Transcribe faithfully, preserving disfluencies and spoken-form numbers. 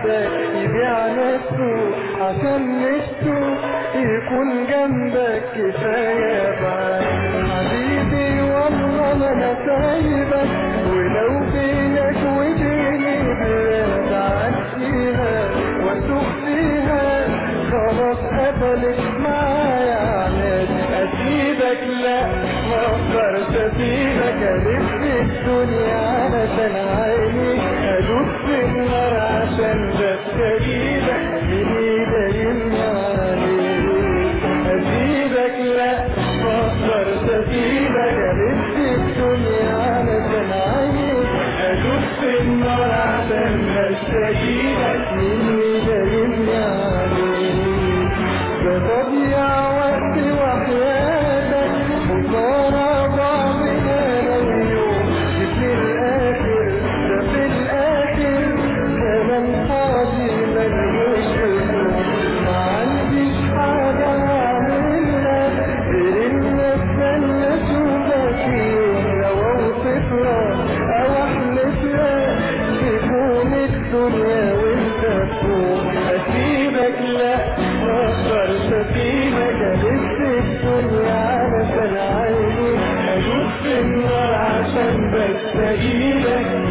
حبك يبيع نفسه عشان نفسه يكون جنبك كفاية بعد. حبيبي والله ما انا سايبك، ولو بينك وبيني بلاد عديها واسوق فيها خلاص قبلت معايا عناد. اسيبك لا ما اقدرش اسيبك، الف الدنيا علشان عيني، ادوس في النار عشان بس اجيبك من ايدي عليك. اسيبك لا ما اقدرش اسيبك، الف الدنيا علشان عيني، ادوس في النار عشان بس اجيبك من ايدي عليك. ده تضيع وقتي وحياتك وصار بعضنا اليوم، في الاخر ده في الاخر كلام فاضي ملوش لزوم. ما عنديش حاجة اعملها غير ان استنى اشوفك يوم، لو اوصف لك او احلف لك تكون الدنيا وانت فوق. اسيبك لا ما اقدرش اسيبك، الف الدنيا علشان عيني، ادوس في النار عشان بس اجيبك